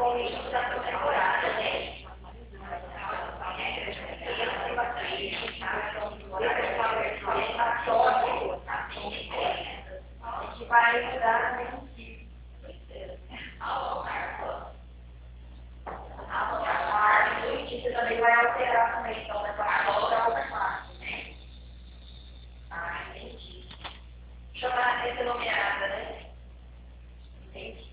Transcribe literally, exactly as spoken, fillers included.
o início da sua temporada, né? A gente vai mudar também o ciclo. A arte do início também vai alterar também, então vai passar para outra classe, né? Ah, entendi. Chamar essa nomeada, né? Entendi.